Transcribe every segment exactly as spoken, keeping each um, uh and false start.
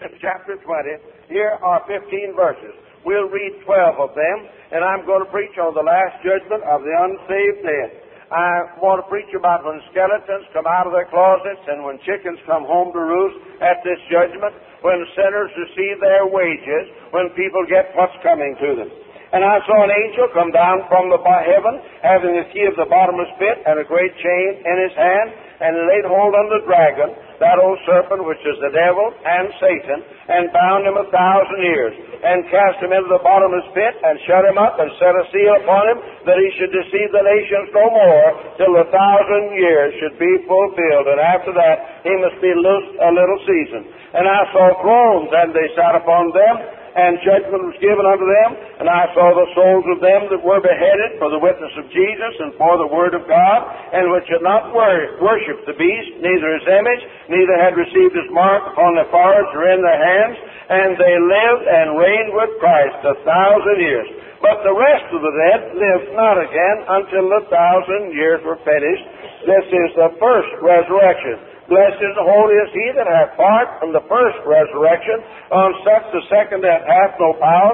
chapter twenty. Here are fifteen verses. We'll read twelve of them, and I'm going to preach on the last judgment of the unsaved dead. I want to preach about when skeletons come out of their closets and when chickens come home to roost at this judgment, when sinners receive their wages, when people get what's coming to them. And I saw an angel come down from the heaven, having the key of the bottomless pit and a great chain in his hand, and he laid hold on the dragon, that old serpent which is the devil and Satan, and bound him a thousand years, and cast him into the bottomless pit, and shut him up, and set a seal upon him, that he should deceive the nations no more, till the thousand years should be fulfilled. And after that he must be loosed a little season. And I saw thrones, and they sat upon them, and judgment was given unto them. And I saw the souls of them that were beheaded for the witness of Jesus and for the word of God, and which had not wor- worshipped the beast, neither his image, neither had received his mark upon their foreheads or in their hands. And they lived and reigned with Christ a thousand years. But the rest of the dead lived not again until the thousand years were finished. This is the first resurrection. Blessed and holy is he that hath part from the first resurrection. On such the second that hath no power,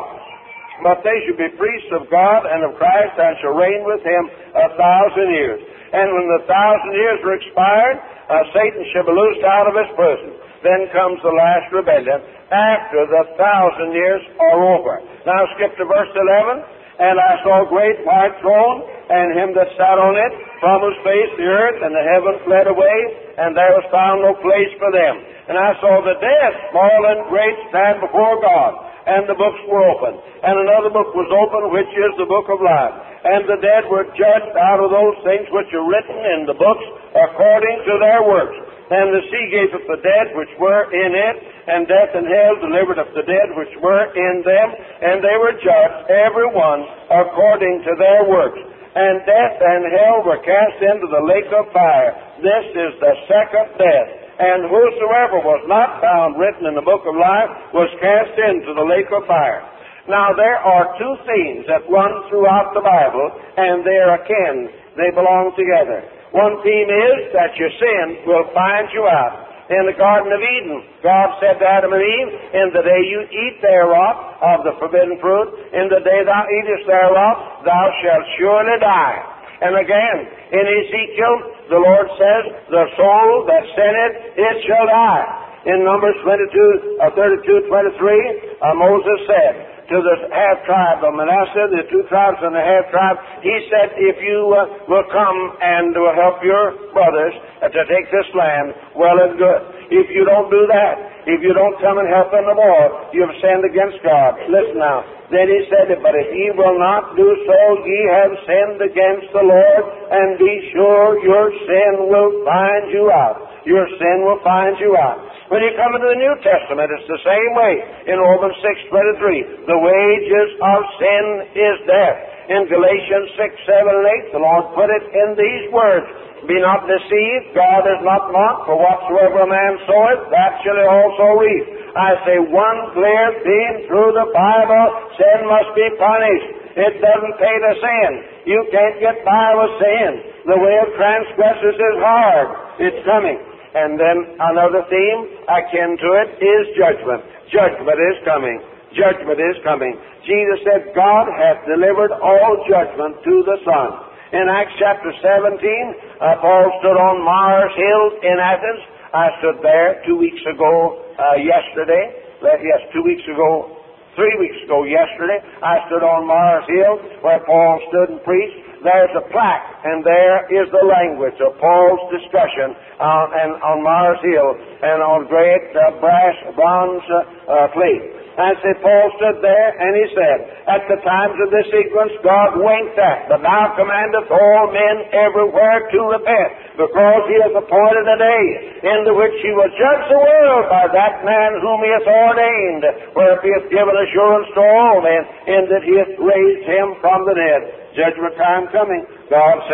but they shall be priests of God and of Christ, and shall reign with him a thousand years. And when the thousand years are expired, uh, Satan shall be loosed out of his prison. Then comes the last rebellion, after the thousand years are over. Now skip to verse eleven. And I saw a great white throne, and him that sat on it, from whose face the earth and the heaven fled away, and there was found no place for them. And I saw the dead, small and great, stand before God, and the books were opened. And another book was opened, which is the book of life. And the dead were judged out of those things which are written in the books, according to their works. And the sea gave up the dead which were in it, and death and hell delivered up the dead which were in them, and they were judged, every one according to their works. And death and hell were cast into the lake of fire. This is the second death. And whosoever was not found written in the book of life was cast into the lake of fire. Now there are two themes that run throughout the Bible, and they're akin. They belong together. One theme is that your sin will find you out. In the Garden of Eden, God said to Adam and Eve, in the day you eat thereof, of the forbidden fruit, in the day thou eatest thereof, thou shalt surely die. And again, in Ezekiel, the Lord says, the soul that sinneth, it shall die. In Numbers twenty-two, uh, thirty-two, twenty-three, uh, Moses said to the half-tribe of Manasseh, the two tribes and the half-tribe, he said, if you uh, will come and will help your brothers uh, to take this land, well and good. If you don't do that, if you don't come and help them the more, you've sinned against God. Listen now. Then he said, but if ye will not do so, ye have sinned against the Lord, and be sure your sin will find you out. Your sin will find you out. When you come into the New Testament, it's the same way. In Romans six twenty-three, the wages of sin is death. In Galatians six, seven, and eight, the Lord put it in these words, be not deceived, God is not mocked, for whatsoever a man soweth, that shall he also reap. I say one clear theme through the Bible, sin must be punished. It doesn't pay to sin. You can't get by with sin. The way of transgressors is hard. It's coming. And then another theme akin to it is judgment. Judgment is coming. Judgment is coming. Jesus said, God hath delivered all judgment to the Son. In Acts chapter seventeen, uh, Paul stood on Mars Hill in Athens. I stood there two weeks ago uh, yesterday. Uh, yes, two weeks ago, three weeks ago yesterday. I stood on Mars Hill where Paul stood and preached. There's a plaque, and there is the language of Paul's discussion on, and on Mars Hill and on great uh, brass, bronze uh, uh, plate. And say Paul stood there, and he said, at the times of this sequence, God winked at, but now commandeth all men everywhere to repent, because he has appointed a day in the which he will judge the world by that man whom he hath ordained, where he hath given assurance to all men, in that he hath raised him from the dead. Judgment time coming, God said.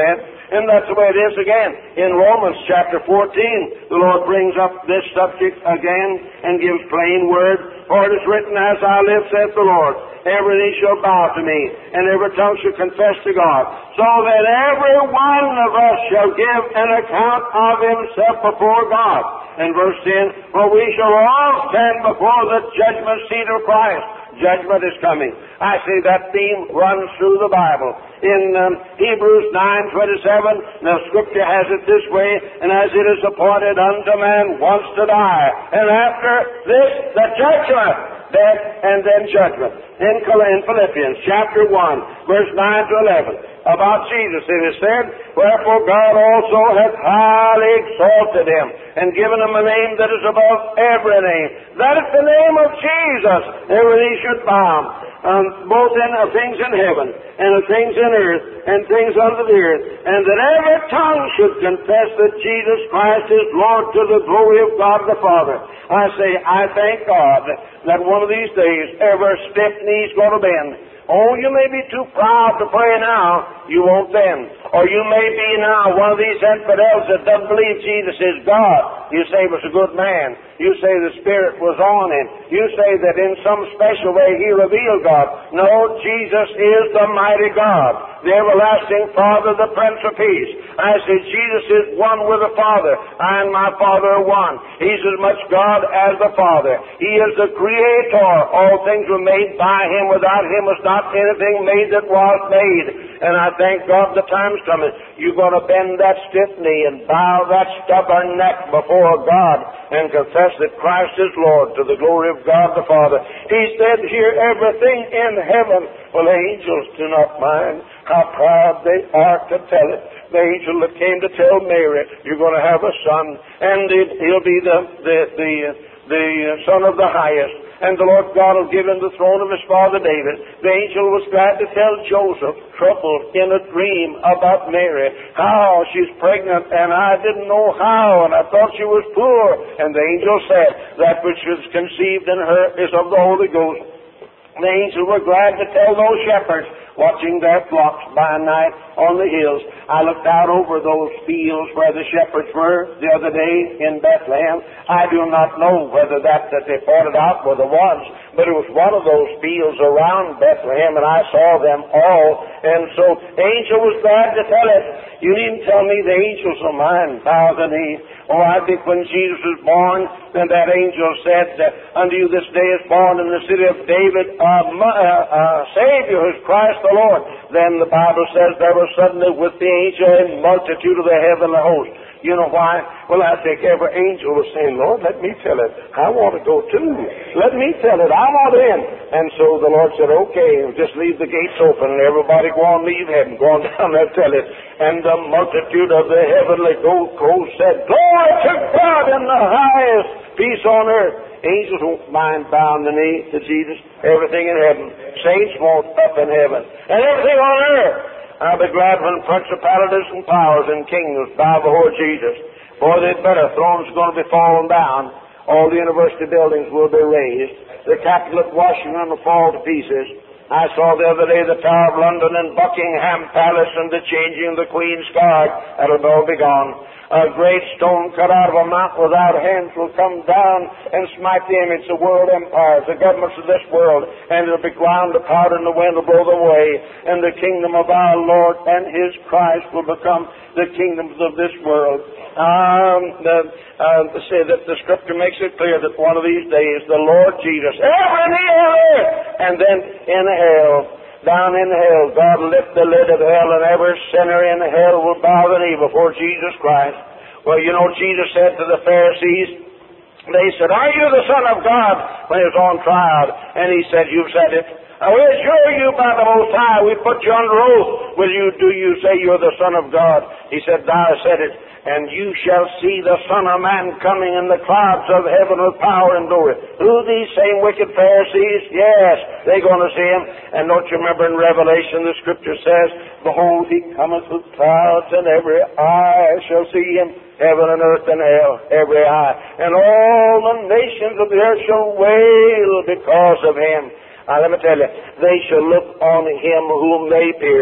And that's the way it is again. In Romans chapter fourteen, the Lord brings up this subject again and gives plain word. For it is written, as I live, saith the Lord, every knee shall bow to me, and every tongue shall confess to God, so that every one of us shall give an account of himself before God. And verse ten, for we shall all stand before the judgment seat of Christ. Judgment is coming. I see that theme runs through the Bible. In um, Hebrews nine twenty-seven, the Scripture has it this way, and as it is appointed unto man once to die, and after this the judgment, death, and then judgment. In Philippians chapter one, verse nine to eleven, about Jesus it is said, wherefore God also hath highly exalted him, and given him a name that is above every name, that at the name of Jesus every knee should bow, um, both in uh, things in heaven, and of things in earth, and things under the earth, and that every tongue should confess that Jesus Christ is Lord, to the glory of God the Father. I say, I thank God that one of these days every stiff knee's going to bend. Oh, you may be too proud to pray now, you won't then. Or you may be now one of these infidels that doesn't believe Jesus is God. You say he was a good man. You say the Spirit was on him. You say that in some special way he revealed God. No, Jesus is the mighty God, the everlasting Father, the Prince of Peace. I say Jesus is one with the Father. I and my Father are one. He's as much God as the Father. He is the Creator. All things were made by him. Without him was not anything made that was made. And I thank God the time's coming. You're going to bend that stiff knee and bow that stubborn neck before God and confess that Christ is Lord, to the glory of God the Father. He said here, everything in heaven. Well, angels do not mind how proud they are to tell it. The angel that came to tell Mary, you're going to have a son, and it, he'll be the, the, the, the Son of the Highest. And the Lord God will give him the throne of his father David. The angel was glad to tell Joseph, troubled in a dream about Mary, how she's pregnant, and I didn't know how, and I thought she was poor. And the angel said, that which is conceived in her is of the Holy Ghost. The angels were glad to tell those shepherds watching their flocks by night on the hills. I looked out over those fields where the shepherds were the other day in Bethlehem. I do not know whether that that they pointed out were the ones, but it was one of those fields around Bethlehem, and I saw them all. And so the angel was glad to tell it. You needn't tell me the angels of mine bow the knee. Oh, I think when Jesus was born, then that angel said, unto you this day is born in the city of David a uh, uh, Savior, who is Christ the Lord. Then the Bible says there was suddenly with the angel a multitude of the heavenly host. You know why? Well, I think every angel was saying, Lord, let me tell it. I want to go too. Let me tell it. I want in. And so the Lord said, okay, just leave the gates open and everybody go on, leave heaven. Go on down there, tell it. And the multitude of the heavenly host said, glory to God in the highest, peace on earth. Angels won't mind bowing the knee to Jesus. Everything in heaven. Saints won't up in heaven. And everything on earth. I'll be glad when principalities and powers and kingdoms bow before Jesus. Boy, they'd better. Thrones are going to be falling down. All the university buildings will be raised. The Capitol at Washington will fall to pieces. I saw the other day the Tower of London and Buckingham Palace and the changing of the Queen's Guard. That'll all be gone. A great stone cut out of a mountain without hands will come down and smite the image, the world empires, the governments of this world, and it'll be ground to powder and the wind will blow them away. And the kingdom of our Lord and His Christ will become the kingdoms of this world. Um, the, uh, say that the Scripture makes it clear that one of these days the Lord Jesus, every knee on earth, and then in hell, down in hell, God will lift the lid of hell, and every sinner in hell will bow the knee before Jesus Christ. Well, you know, Jesus said to the Pharisees, they said, are you the Son of God? When He was on trial. And He said, you've said it. I will assure you by the Most High, we put you under oath. Will you, do you say you're the Son of God? He said, thou hast said it. And you shall see the Son of Man coming in the clouds of heaven with power and glory. Who, these same wicked Pharisees? Yes, they're going to see Him. And don't you remember in Revelation the Scripture says, behold, He cometh with clouds, and every eye shall see Him. Heaven and earth and hell, every eye. And all the nations of the earth shall wail because of Him. Now, let me tell you, they shall look on Him whom they pierced.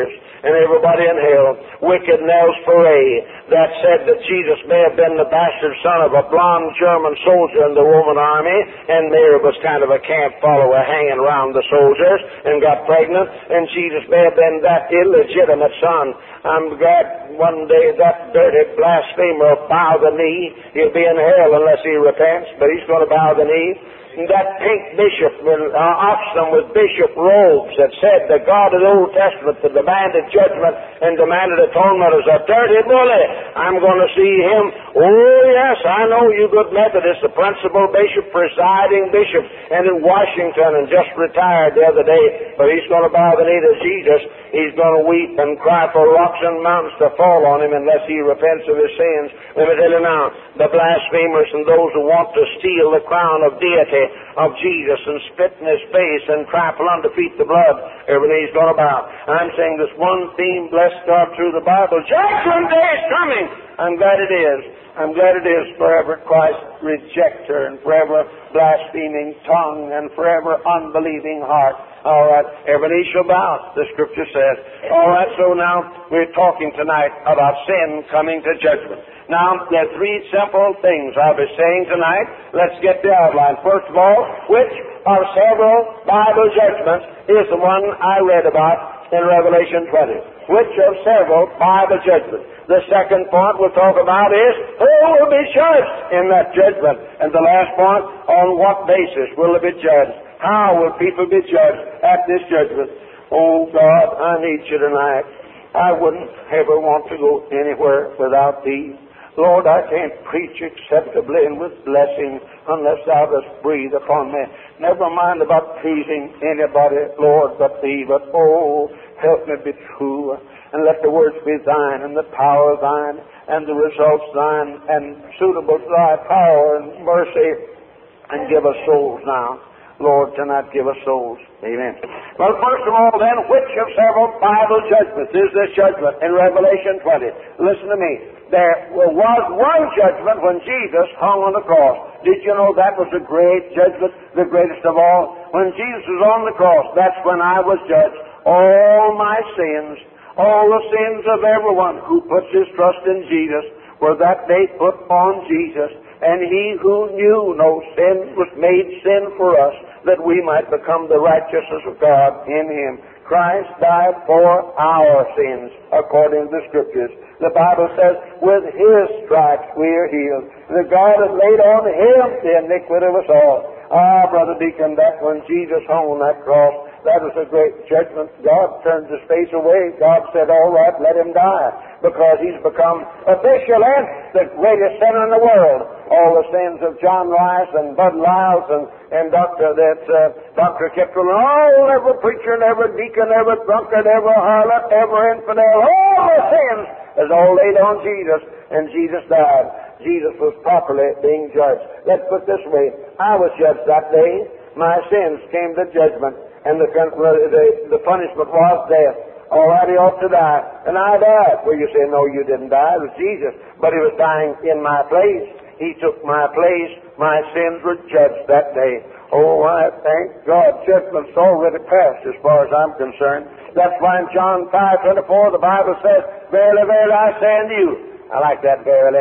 and everybody in hell. Wicked Nels Ferret, that said that Jesus may have been the bastard son of a blonde German soldier in the Roman army, and Mary was kind of a camp follower hanging around the soldiers and got pregnant, and Jesus may have been that illegitimate son. I'm glad one day that dirty blasphemer will bow the knee. He'll be in hell unless he repents, but he's going to bow the knee. And that pink bishop in uh, Oxford with bishop robes that said the God of the Old Testament that demanded judgment and demanded atonement is a dirty bully. I'm going to see him. Oh, yes, I know you good Methodists, the principal bishop, presiding bishop, and in Washington, and just retired the other day. But he's going to bow the knee to Jesus. He's going to weep and cry for rocks and mountains to fall on him unless he repents of his sins. Let me tell you now, the blasphemers and those who want to steal the crown of deity of Jesus and spit in his face and trample underfeet the blood, every knee's going to bow. I'm saying this one theme, bless God, through the Bible. Judgment day is coming. I'm glad it is. I'm glad it is. Forever Christ rejecter, and forever blaspheming tongue, and forever unbelieving heart. All right, every knee shall bow, the Scripture says. All right, so now we're talking tonight about sin coming to judgment. Now, there are three simple things I'll be saying tonight. Let's get the outline. First of all, which of several Bible judgments is the one I read about in Revelation twenty? Which of several Bible judgments? The second point we'll talk about is who will be judged in that judgment? And the last point, on what basis will it be judged? How will people be judged at this judgment? Oh, God, I need you tonight. I wouldn't ever want to go anywhere without Thee. Lord, I can't preach acceptably and with blessing unless Thou dost breathe upon me. Never mind about pleasing anybody, Lord, but Thee. But, oh, help me be true, and let the words be Thine, and the power Thine, and the results Thine, and suitable to Thy power and mercy, and give us souls now. Lord, tonight give us souls. Amen. Well, first of all, then, which of several Bible judgments is this judgment in Revelation twenty? Listen to me. There was one judgment when Jesus hung on the cross. Did you know that was a great judgment, the greatest of all? When Jesus was on the cross, that's when I was judged. All my sins, all the sins of everyone who puts his trust in Jesus were that day put on Jesus. And He who knew no sin was made sin for us, that we might become the righteousness of God in Him. Christ died for our sins, according to the Scriptures. The Bible says, with His stripes we are healed. That God has laid on Him the iniquity of us all. Ah, Brother Deacon, that when Jesus hung on that cross, that was a great judgment. God turned His face away. God said, all right, let Him die, because He's become official and the greatest sinner in the world. All the sins of John Rice and Bud Lyles and, and Doctor that uh, Doctor Kipling, all every preacher and every deacon, every drunkard, every harlot, every infidel, all the sins is all laid on Jesus, and Jesus died. Jesus was properly being judged. Let's put it this way. I was judged that day. My sins came to judgment, and the, the, the punishment was death. All right, He ought to die. And I died. Well, you say, no, you didn't die. It was Jesus. But He was dying in my place. He took my place. My sins were judged that day. Oh, I thank God. Judgment's already passed as far as I'm concerned. That's why in John five twenty-four the Bible says, verily, verily, I say unto you. I like that, verily.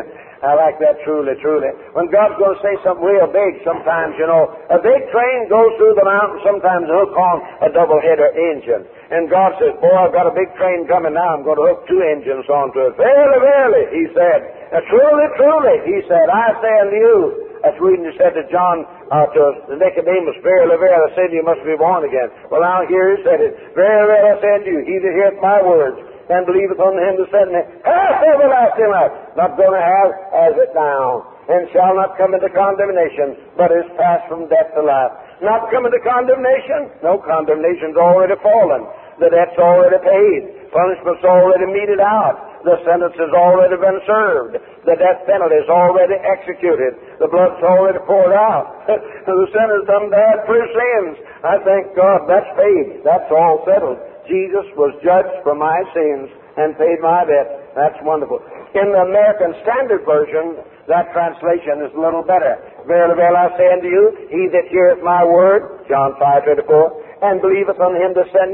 I like that truly, truly. When God's going to say something real big, sometimes, you know, a big train goes through the mountain, sometimes a hook on a double-header engine. And God says, boy, I've got a big train coming now. I'm going to hook two engines onto it. Verily, verily, He said. And truly, truly, He said, I say unto you. That's reading He said to John, uh, to Nicodemus, verily, verily, I say to you, must be born again. Well, now here He said it. Verily, verily, I say unto you, he that heareth my words and believeth on Him that sent me hath everlasting life. Not going to have, has it now, and shall not come into condemnation, but is passed from death to life. Not come into condemnation? No, condemnation's already fallen. The debt's already paid. Punishment's already meted out. The sentence has already been served. The death penalty is already executed. The blood's already poured out. The sinner's done died for his sins. I thank God that's paid. That's all settled. Jesus was judged for my sins and paid my debt. That's wonderful. In the American Standard Version, that translation is a little better. Verily, verily, I say unto you, he that heareth my word, John five twenty-four, and believeth on Him that sent me,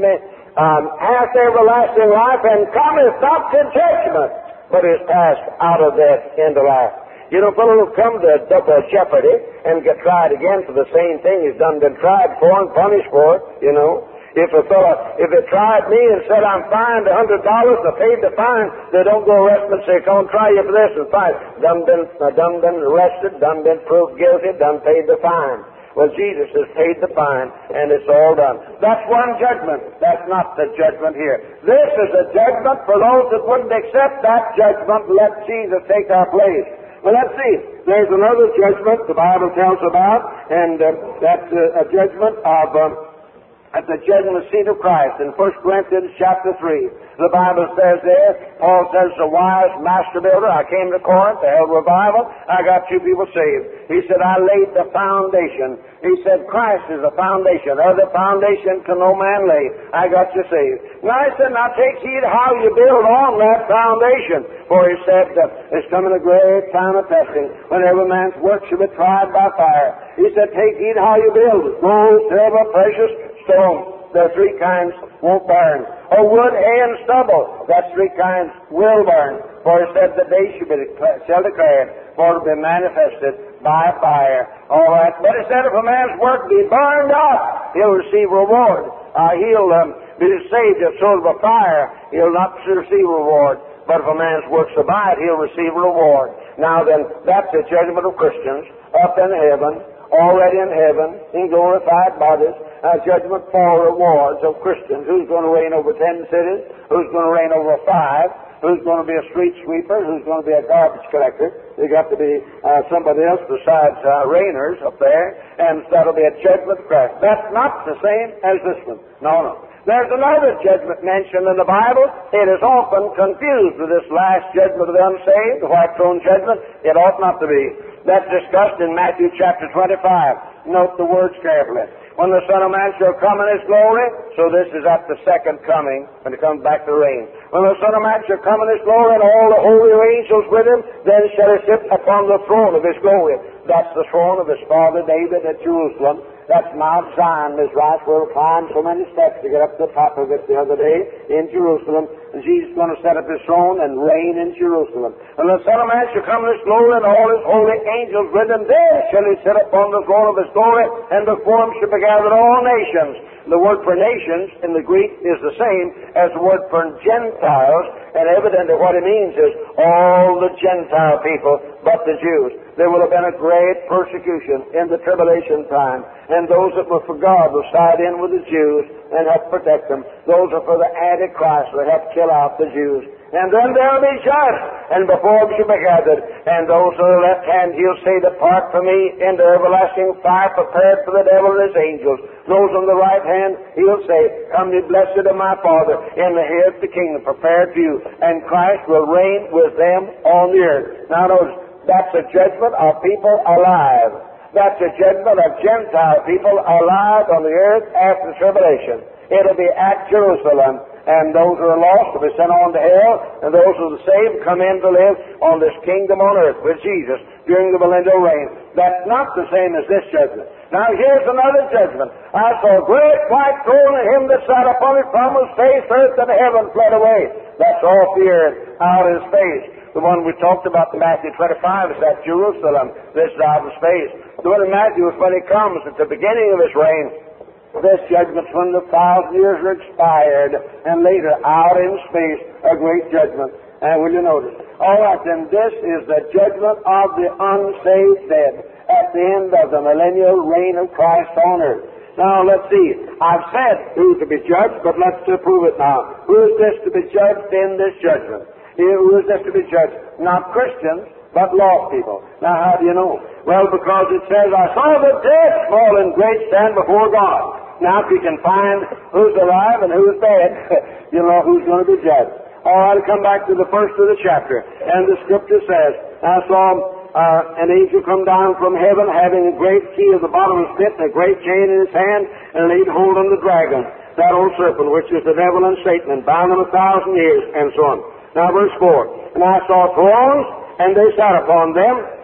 um, hath everlasting life, and cometh not to judgment, but is passed out of death into life. You know, fellow will come to double jeopardy and get tried again for the same thing he's done been tried for and punished for it, you know. If a fellow, if they tried me and said I'm fined a hundred dollars and I paid the fine, they don't go arrest me and say, come on, try you for this and fine. Done been, uh, done been arrested, done been proved guilty, done paid the fine. Well, Jesus has paid the fine, and it's all done. That's one judgment. That's not the judgment here. This is a judgment for those that wouldn't accept that judgment, let Jesus take our place. Well, let's see. There's another judgment the Bible tells about, and uh, that's uh, a judgment of um, at the judgment seat of Christ in First Corinthians chapter three. The Bible says there, Paul says, the wise master builder, I came to Corinth, I held revival, I got two people saved. He said, I laid the foundation. He said, Christ is the foundation. Other foundation can no man lay. I got you saved. Now I said, now take heed how you build on that foundation. For he said, uh, there's coming a great time of testing, when every man's work shall be tried by fire. He said, take heed how you build it. Gold, silver, precious stone. There are three kinds won't burn. Oh, wood, hay, and stubble. That's three kinds will burn. For he said the day shall be declared, shall declare, for it will be manifested by fire. All right. But he said if a man's work be burned up, he'll receive reward. Uh, he'll um, be saved if sort of a fire. He'll not receive reward. But if a man's works abide, he'll receive reward. Now then, that's the judgment of Christians up in heaven, already in heaven, in glorified bodies. Uh, judgment for rewards of Christians. Who's going to reign over ten cities? Who's going to reign over five? Who's going to be a street sweeper? Who's going to be a garbage collector? There's got to be uh, somebody else besides uh, reigners up there, and that'll be a judgment of Christ. That's not the same as this one. No, no. There's another judgment mentioned in the Bible. It is often confused with this last judgment of the unsaved, the white throne judgment. It ought not to be. That's discussed in Matthew chapter twenty-five. Note the words carefully. When the Son of Man shall come in his glory, so this is at the second coming, when he comes back to reign. When the Son of Man shall come in his glory, and all the holy angels with him, then shall he sit upon the throne of his glory. That's the throne of his father David at Jerusalem. That's Mount Zion, Miss Rice, where we climbed so many steps to get up to the top of it the other day in Jerusalem. And Jesus is going to set up his throne and reign in Jerusalem. And the Son of Man shall come in his glory, and all his holy angels with him. Then shall he sit upon the throne of his glory, and before him shall be gathered all nations. The word for nations in the Greek is the same as the word for Gentiles, and evidently what it means is all the Gentile people but the Jews. There will have been a great persecution in the tribulation time, and those that were for God will side in with the Jews and help protect them. Those are for the Antichrist will help kill out the Jews. And then they'll be judged, and before them shall be gathered. And those on the left hand, he'll say, depart from me into everlasting fire, prepared for the devil and his angels. Those on the right hand, he'll say, come ye blessed of my Father, in the head of the kingdom prepared for you. And Christ will reign with them on the earth. Now notice, that's a judgment of people alive. That's a judgment of Gentile people alive on the earth after the tribulation. It'll be at Jerusalem. And those who are lost will be sent on to hell, and those who are saved come in to live on this kingdom on earth with Jesus during the millennial reign. That's not the same as this judgment. Now here's another judgment. I saw a great white throne, and him that sat upon it, from whose face earth and heaven fled away. That's off the earth, out of his face. The one we talked about in Matthew twenty-five is at Jerusalem. This is out of his face. The one in Matthew is when he comes at the beginning of his reign. This judgment's when the thousand years are expired, and later, out in space, a great judgment. And will you notice? All right, then, this is the judgment of the unsaved dead at the end of the millennial reign of Christ on earth. Now, let's see. I've said who to be judged, but let's prove it now. Who is this to be judged in this judgment? Who is this to be judged? Not Christians, but lost people. Now, how do you know? Well, because it says, I saw the dead fall in great stand before God. Now, if you can find who's alive and who's dead, you'll know who's going to be judged. All right, I'll come back to the first of the chapter. And the scripture says, I saw uh, an angel come down from heaven, having a great key of the bottomless pit and a great chain in his hand, and laid hold on the dragon, that old serpent, which is the devil and Satan, and bound him a thousand years, and so on. Now, verse four. And I saw thrones, and they sat upon them,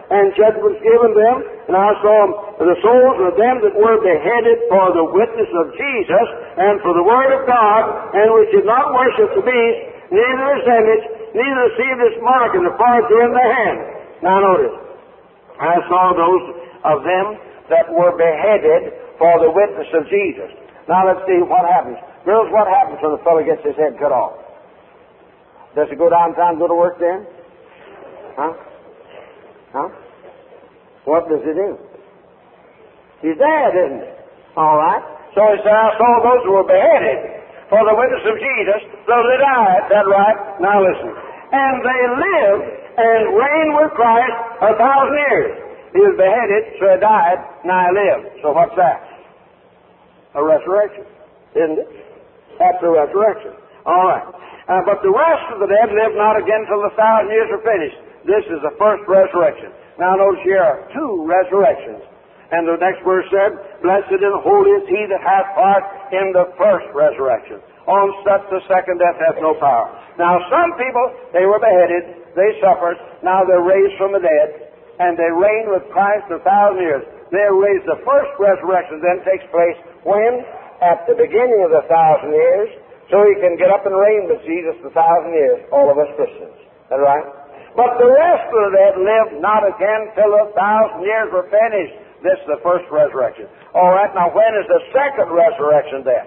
and judgment was given them. And I saw the souls of them that were beheaded for the witness of Jesus and for the word of God, and which did not worship the beast, neither his image, neither received his mark in the forehead or in the hand. Now notice, I saw those of them that were beheaded for the witness of Jesus. Now let's see what happens. Girls, what happens when a fellow gets his head cut off? Does he go downtown and go to work then? Huh? Huh? What does he do? He's dead, isn't he? All right. So he said, I saw those who were beheaded for the witness of Jesus, though they died. Is that right? Now listen. And they lived and reigned with Christ a thousand years. He was beheaded, so he died, now he lived. So what's that? A resurrection, isn't it? That's a resurrection. All right. Uh, but the rest of the dead live not again till the thousand years are finished. This is the first resurrection. Now notice here are two resurrections. And the next verse said, Blessed and holy is he that hath part in the first resurrection. On such the second death hath no power. Now some people, they were beheaded, they suffered, now they're raised from the dead, and they reign with Christ a thousand years. They're raised. The first resurrection then takes place when? At the beginning of the thousand years, so he can get up and reign with Jesus a thousand years, all of us Christians. Is that right? But the rest of the dead live not again till the thousand years were finished. This is the first resurrection. All right, now when is the second resurrection then?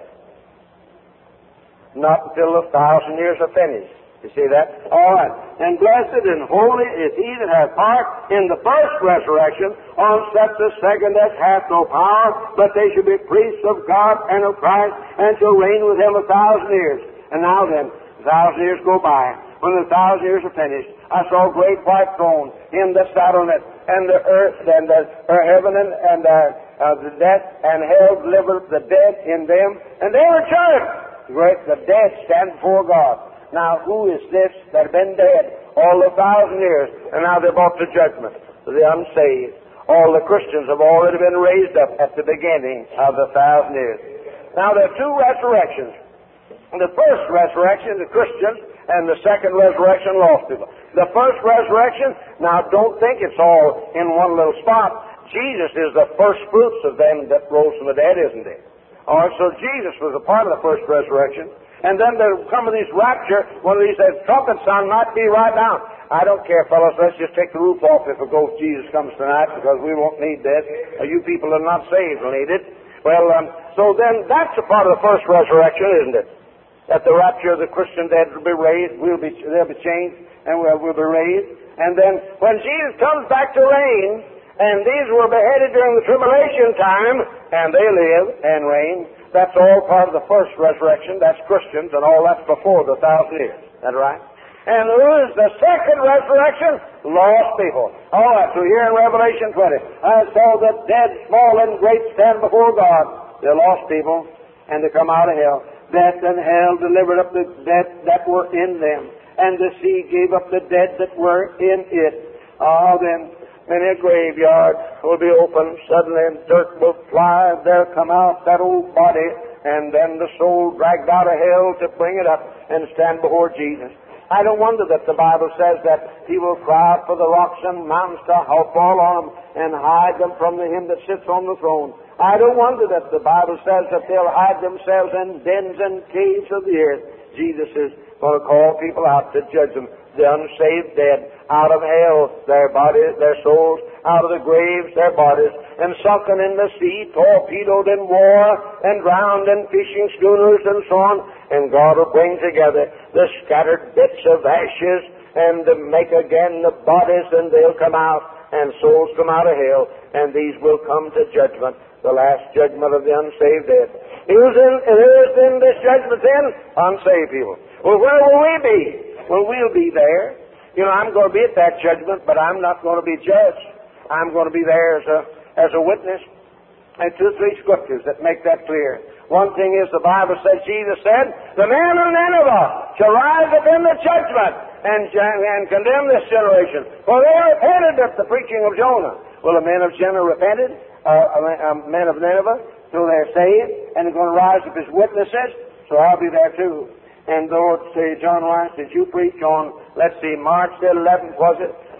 Not until the thousand years are finished. You see that? All right. And blessed and holy is he that hath part in the first resurrection. On such the second death hath no power, but they shall be priests of God and of Christ, and shall reign with him a thousand years. And now then, a thousand years go by. When the thousand years are finished, I saw a great white throne, him that sat on it, and the earth, and the uh, heaven, and, and uh, uh, the death, and hell delivered the dead in them, and they were judged. Great, the dead stand before God. Now, who is this that have been dead all the thousand years, and now they're brought to judgment? The unsaved. All the Christians have already been raised up at the beginning of the thousand years. Now, there are two resurrections. The first resurrection, the Christians, and the second resurrection, lost people. The first resurrection, now don't think it's all in one little spot. Jesus is the first fruits of them that rose from the dead, isn't he? All right, so Jesus was a part of the first resurrection. And then there come of these rapture, one of these says, trumpet sound might be right now. I don't care, fellows, let's just take the roof off if a ghost Jesus comes tonight, because we won't need that. Uh, you people are not saved will need it. Well, um, so then that's a part of the first resurrection, isn't it? At the rapture, the Christian dead will be raised, we'll be, they'll be changed, and we'll, we'll be raised. And then when Jesus comes back to reign, and these were beheaded during the tribulation time, and they live and reign, that's all part of the first resurrection. That's Christians, and all that's before the thousand years. Is that right? And there is the second resurrection, lost people. All right, so here in Revelation twenty, I saw the dead, small and great, stand before God. They're lost people, and they come out of hell. Death and hell delivered up the dead that were in them, and the sea gave up the dead that were in it. Ah, then many a graveyard will be opened. Suddenly dirt will fly. There'll come out that old body, and then the soul dragged out of hell to bring it up and stand before Jesus. I don't wonder that the Bible says that he will cry out for the rocks and mountains to fall on them and hide them from him that sits on the throne. I don't wonder that the Bible says that they'll hide themselves in dens and caves of the earth. Jesus is going to call people out to judge them. The unsaved dead, out of hell, their bodies, their souls, out of the graves, their bodies, and sunken in the sea, torpedoed in war, and drowned in fishing schooners and so on. And God will bring together the scattered bits of ashes and make again the bodies, and they'll come out, and souls come out of hell, and these will come to judgment, the last judgment of the unsaved dead. Who's in, who is in this judgment then? Unsaved people. Well, where will we be? Well, we'll be there. You know, I'm going to be at that judgment, but I'm not going to be judged. I'm going to be there as a as a witness. And two or three scriptures that make that clear. One thing is, the Bible says, Jesus said, the man of Nineveh shall rise up in the judgment and, and condemn this generation. For they repented at the preaching of Jonah. Well, the men of Jonah repented, uh, men of Nineveh, so they're saved, and they're going to rise up as witnesses, so I'll be there too. And Lord, say, John Rice, did you preach on, let's see, March the eleventh, was it?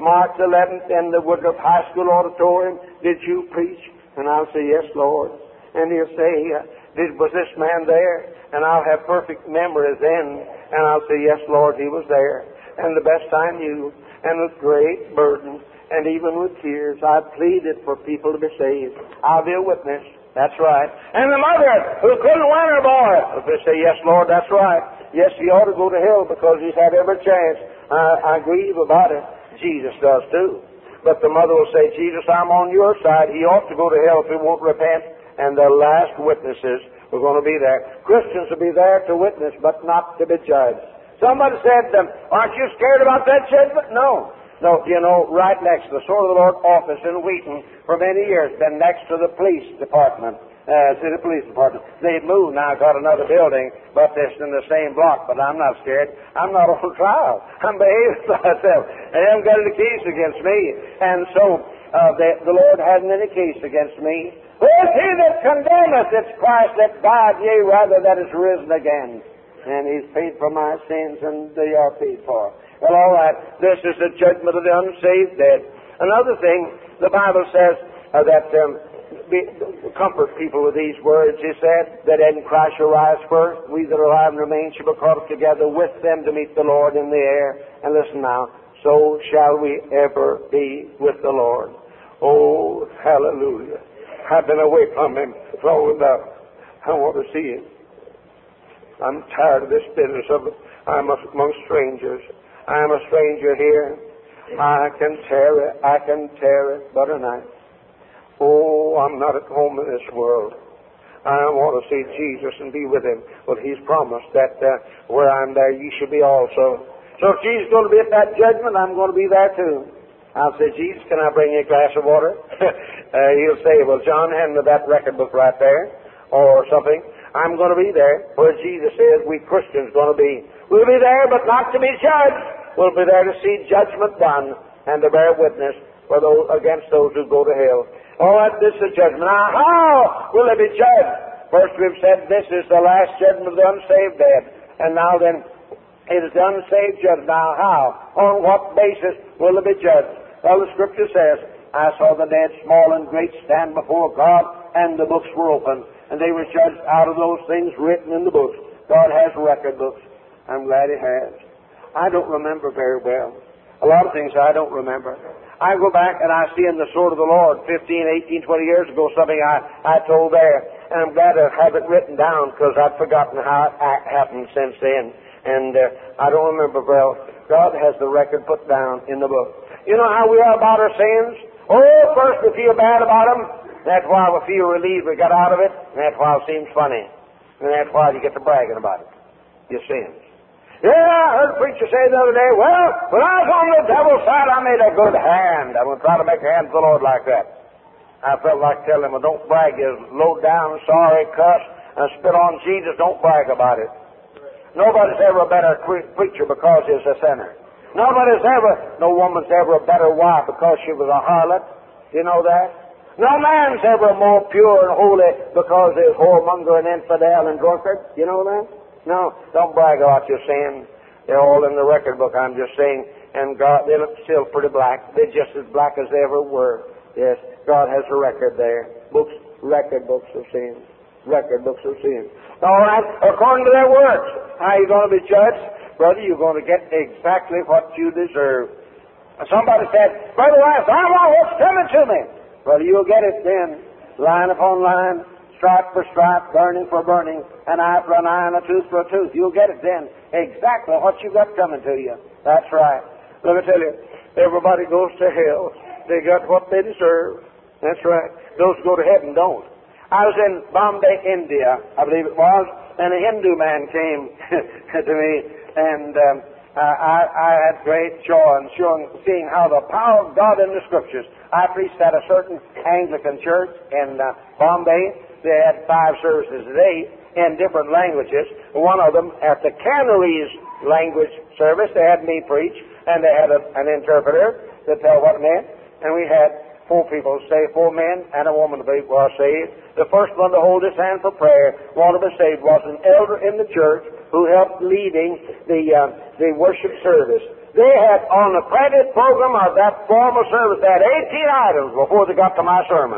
March eleventh in the Woodruff High School auditorium, did you preach? And I'll say, yes, Lord. And he'll say, did, was this man there? And I'll have perfect memories then. And I'll say, yes, Lord, he was there. And the best I knew, and with great burden, and even with tears, I pleaded for people to be saved. I'll be a witness. That's right. And the mother who couldn't win her boy, if they say, yes, Lord, that's right. Yes, he ought to go to hell because he's had every chance. I, I grieve about it. Jesus does too. But the mother will say, Jesus, I'm on your side. He ought to go to hell if he won't repent. And the last witnesses are going to be there. Christians will be there to witness, but not to be judged. Somebody said, aren't you scared about that judgment? No. No, you know, right next to the Sword of the Lord office in Wheaton for many years, been next to the police department, uh, city police department. They've moved now, got another building, but it's in the same block. But I'm not scared. I'm not on trial. I'm behaving myself. They haven't got any case against me. And so uh, the, the Lord hasn't any case against me. Who is he that condemneth? It's Christ that died, yea, rather that is risen again. And he's paid for my sins, and they are paid for. Well, all right, this is the judgment of the unsaved dead. Another thing, the Bible says uh, that um, be, comfort people with these words. He said that in Christ shall rise first. We that are alive and remain shall be caught up together with them to meet the Lord in the air. And listen now, so shall we ever be with the Lord. Oh, hallelujah. I've been away from him long enough. I want to see him. I'm tired of this business of I'm among strangers. I am a stranger here. I can tear it, I can tear it but a night. Oh, I'm not at home in this world. I want to see Jesus and be with him. But he's promised that uh, where I'm there, you should be also. So if Jesus is going to be at that judgment, I'm going to be there too. I'll say, Jesus, can I bring you a glass of water? uh, he'll say, well, John, hand me that record book right there, or something. I'm going to be there where Jesus says we Christians are going to be. We'll be there, but not to be judged. We'll be there to see judgment done and to bear witness for those, against those who go to hell. All right, this is judgment. Now, how will they be judged? First, we've said this is the last judgment of the unsaved dead. And now then, it is the unsaved judgment. Now, how? On what basis will they be judged? Well, the Scripture says, I saw the dead, small and great, stand before God, and the books were opened. And they were judged out of those things written in the books. God has record books. I'm glad he has. I don't remember very well. A lot of things I don't remember. I go back and I see in the Sword of the Lord fifteen, eighteen, twenty years ago something I, I told there. And I'm glad to have it written down because I've forgotten how it happened since then. And uh, I don't remember well. God has the record put down in the book. You know how we are about our sins? Oh, first we feel bad about them. That's why we feel relieved we got out of it. And that's why it seems funny. And that's why you get to bragging about it. Your sins. Yeah, I heard a preacher say the other day, well, when I was on the devil's side, I made a good hand. I'm going to try to make a hand for the Lord like that. I felt like telling him, well, don't brag. You low down, sorry, cuss, and spit on Jesus. Don't brag about it. Nobody's ever a better preacher because he's a sinner. Nobody's ever, no woman's ever a better wife because she was a harlot. You know that? No man's ever more pure and holy because he's whoremonger and infidel and drunkard. You know that? No, don't brag about your sin. They're all in the record book, I'm just saying. And God, they look still pretty black. They're just as black as they ever were. Yes, God has a record there. Books, record books of sin. Record books of sin. All right, according to their works. How are you going to be judged? Brother, you're going to get exactly what you deserve. Somebody said, Brother Lance, I want what's coming to me. Brother, you'll get it then. Line upon line. Stripe for stripe, burning for burning, an eye for an eye, and a tooth for a tooth. You'll get it then. Exactly what you got coming to you. That's right. Let me tell you, everybody goes to hell. They got what they deserve. That's right. Those who go to heaven don't. I was in Bombay, India, I believe it was, and a Hindu man came to me, and um, I, I had great joy in showing, seeing how the power of God in the Scriptures. I preached at a certain Anglican church in uh, Bombay. They had five services a day in different languages. One of them, at the Canarese language service, they had me preach, and they had a, an interpreter to tell what it meant. And we had four people saved, four men and a woman was saved. The first one to hold his hand for prayer, one of us saved, was an elder in the church who helped leading the uh, the worship service. They had, on the printed program of that formal service, they had eighteen items before they got to my sermon.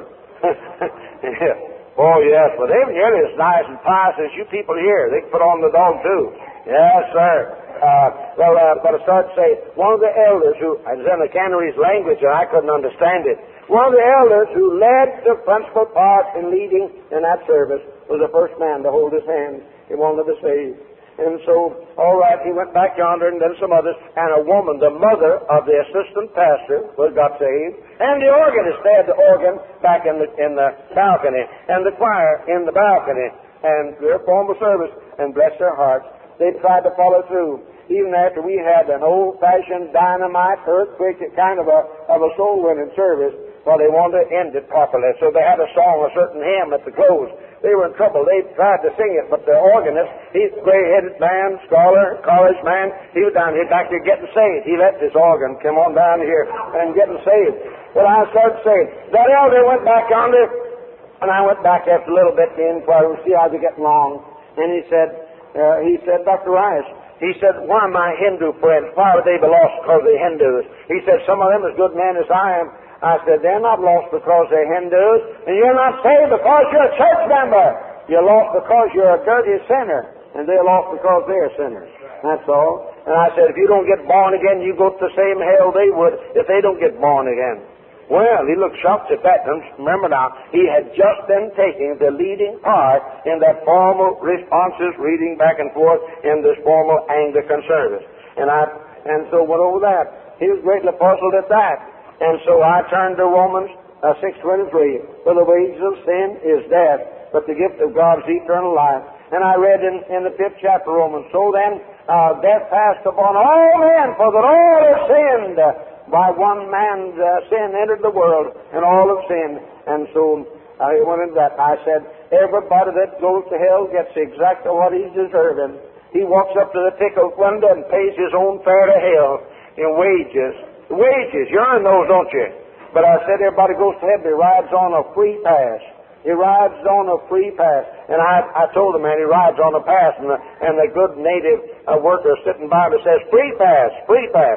Oh, yes, but they were nearly as nice and pious as you people here. They can put on the dog, too. Yes, sir. Uh, well, uh, but I started to say, one of the elders who, I was in the Canarese language and I couldn't understand it, one of the elders who led the principal part in leading in that service was the first man to hold his hand. He wanted to save. And so, all right, he went back yonder, and then some others, and a woman, the mother of the assistant pastor, was got saved, and the organist, they had the organ back in the in the balcony, and the choir in the balcony, and their formal service, and bless their hearts, they tried to follow through, even after we had an old-fashioned dynamite, earthquake, kind of a of a soul-winning service. Well, they wanted to end it properly, so they had a song, a certain hymn at the close. They were in trouble. They tried to sing it, but the organist, he's a gray-headed man, scholar, college man, he was down here back there getting saved. He left his organ, come on down here and getting saved. Well, I started saying, that elder went back yonder, and I went back after a little bit to inquire to see how they're getting along. And he said, uh, he said, Doctor Rice, he said, one of my Hindu friends, why would they be lost because they're Hindus? He said, some of them as good men as I am. I said, they're not lost because they're Hindus, and you're not saved because you're a church member. You're lost because you're a dirty sinner, and they're lost because they're sinners. That's all. And I said, if you don't get born again, you go to the same hell they would if they don't get born again. Well, he looked shocked at that. And remember now, he had just been taking the leading part in that formal responses, reading back and forth in this formal Anglican service. And I, and so went over that. He was greatly puzzled at that. And so I turned to Romans uh, six twenty-three. For the wages of sin is death, but the gift of God is eternal life. And I read in, in the fifth chapter of Romans, so then uh, death passed upon all men, for that all have sinned. By one man's uh, sin entered the world, and all have sinned. And so I went into that. I said, everybody that goes to hell gets exactly what he's deserving. He walks up to the ticket window and pays his own fare to hell in wages. Wages, you earn those, don't you? But I said everybody goes to heaven, he rides on a free pass. He rides on a free pass. And I, I told the man he rides on a pass, and the, and the good native uh, worker sitting by me says, free pass, free pass.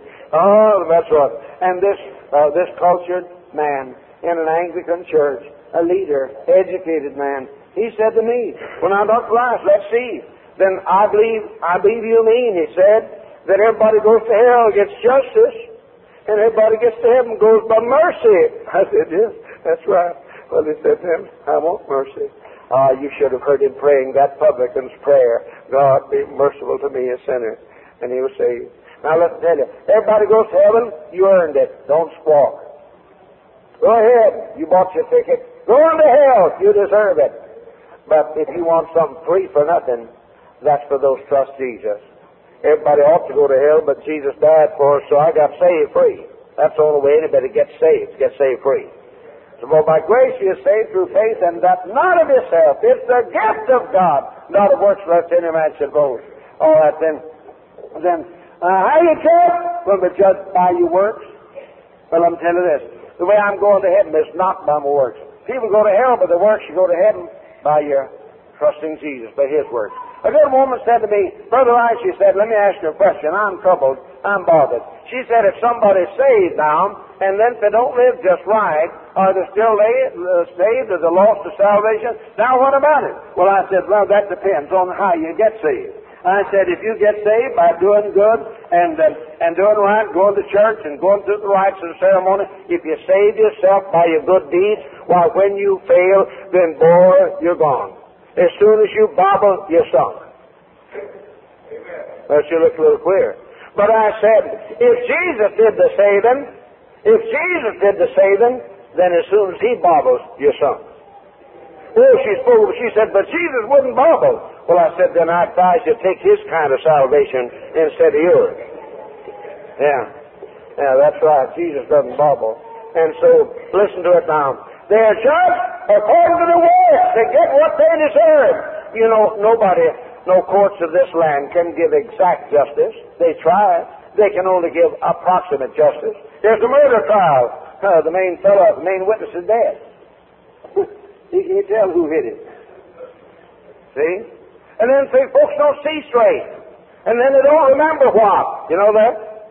Oh, that's right. And this, uh, this cultured man in an Anglican church, a leader, educated man, he said to me, well now, Doctor Rice, let's see. Then I believe, I believe you mean, he said, that everybody goes to hell gets justice, and everybody gets to heaven goes by mercy. I said, yes, that's right. Well, he said to him, I want mercy. Ah, you should have heard him praying that publican's prayer. God, be merciful to me, a sinner. And he was saved. Now, let me tell you, everybody goes to heaven, you earned it. Don't squawk. Go ahead. You bought your ticket. Go into hell. You deserve it. But if you want something free for nothing, that's for those trust Jesus. Everybody ought to go to hell, but Jesus died for us, so I got saved free. That's the only way anybody gets saved, gets saved free. So, well, by grace you are saved through faith, and that not of yourself. It's the gift of God, not of works, lest any man should boast. All right, then. Then, uh, how you judge? Will be judged by your works. Well, I'm telling you this. The way I'm going to heaven is not by my works. People go to hell by their works. You go to heaven by your trusting Jesus, by His works. A good woman said to me, Brother Rice, she said, let me ask you a question. I'm troubled. I'm bothered. She said, if somebody's saved now, and then if they don't live just right, are they still saved? Are they lost to salvation? Now what about it? Well, I said, well, that depends on how you get saved. I said, if you get saved by doing good and uh, and doing right, going to church and going through the rites and ceremony, if you save yourself by your good deeds, why, when you fail, then, boy, you're gone. As soon as you bobble, you're sunk. That should look a little queer. But I said, if Jesus did the saving, if Jesus did the saving, then as soon as He bobbles, you're sunk. Oh, she spoke, she said, but Jesus wouldn't bobble. Well, I said, then I advise you to take His kind of salvation instead of yours. Yeah. Yeah, that's right. Jesus doesn't bobble. And so, listen to it now. They're judged according to the works. They get what they deserve. You know, nobody, no courts of this land can give exact justice. They try. They can only give approximate justice. There's a murder trial. Uh, the main fellow, the main witness is dead. You can't tell who hit him. See? And then, see, folks don't see straight. And then they don't remember what. You know that?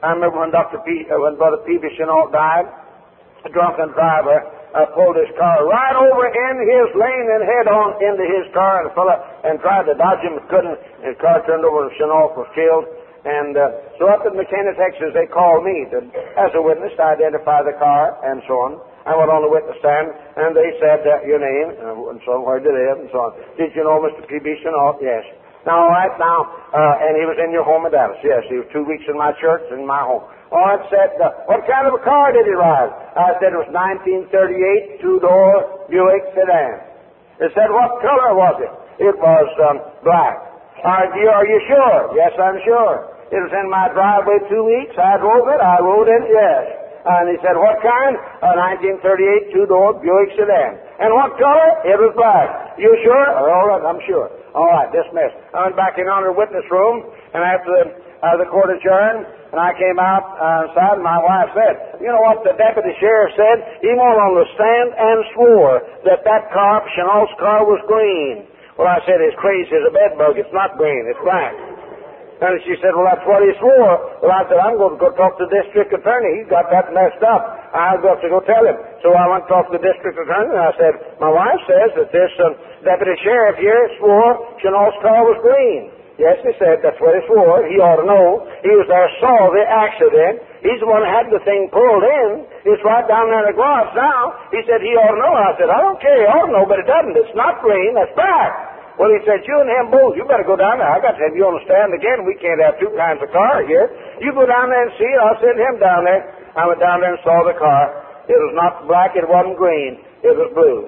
I remember when Doctor P, uh, when Brother P B Chenault died, a drunken driver uh, pulled his car right over in his lane and head on into his car, and the fella and tried to dodge him, but couldn't. His car turned over, and Chenault was killed. And uh, so up in McKenna, Texas, they called me to, as a witness to identify the car and so on. I went on the witness stand, and they said uh, your name and so on, where you live and so on. Did you know Mister P B Chenault? Yes. Now, all right, now, uh, and he was in your home in Dallas. Yes, he was two weeks in my church in my home. All right, said, uh, what kind of a car did he ride? I said it was nineteen thirty-eight, two-door Buick sedan. They said, what color was it? It was um, black. Are you, are you sure? Yes, I'm sure. It was in my driveway two weeks. I drove it. I rode in it. Yes. And he said, what kind? A nineteen thirty-eight two-door Buick sedan. And what color? It was black. You sure? All right, I'm sure. All right, dismissed. I went back in on the witness room, and after the, uh, the court adjourned, and I came out uh, outside, and my wife said, you know what the deputy sheriff said? He went on the stand and swore that that car, Chenault's car, was green. Well, I said, it's crazy as a bed bug. It's not green. It's black. And she said, well, that's what he swore. Well, I said, I'm going to go talk to the district attorney. He's got that messed up. I'll go to go tell him. So I went to talk to the district attorney, and I said, my wife says that this um, deputy sheriff here swore Chenault's car was green. Yes, he said, that's what he swore. He ought to know. He was there, saw the accident. He's the one who had the thing pulled in. It's right down there in the garage now. He said, he ought to know. I said, I don't care. He ought to know, but it doesn't. It's not green. That's black. Well, he said, you and him both, you better go down there. I got to have you on the stand again. We can't have two kinds of car here. You go down there and see it. I'll send him down there. I went down there and saw the car. It was not black. It wasn't green. It was blue.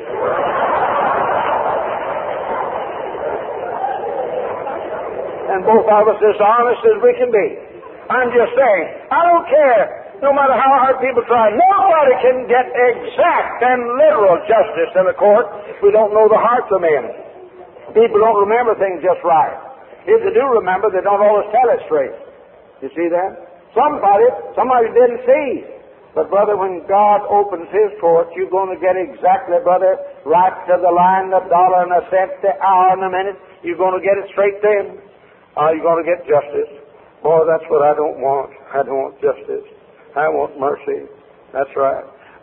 And both of us as honest as we can be. I'm just saying, I don't care. No matter how hard people try, nobody can get exact and literal justice in the court if we don't know the hearts of men. People don't remember things just right. If they do remember, they don't always tell it straight. You see that? Somebody, somebody didn't see. But, brother, when God opens His court, you're going to get exactly, brother, right to the line, the dollar and a cent, the hour and a minute. You're going to get it straight to Him. Are you going to get justice? Boy, that's what I don't want. I don't want justice. I want mercy. That's right.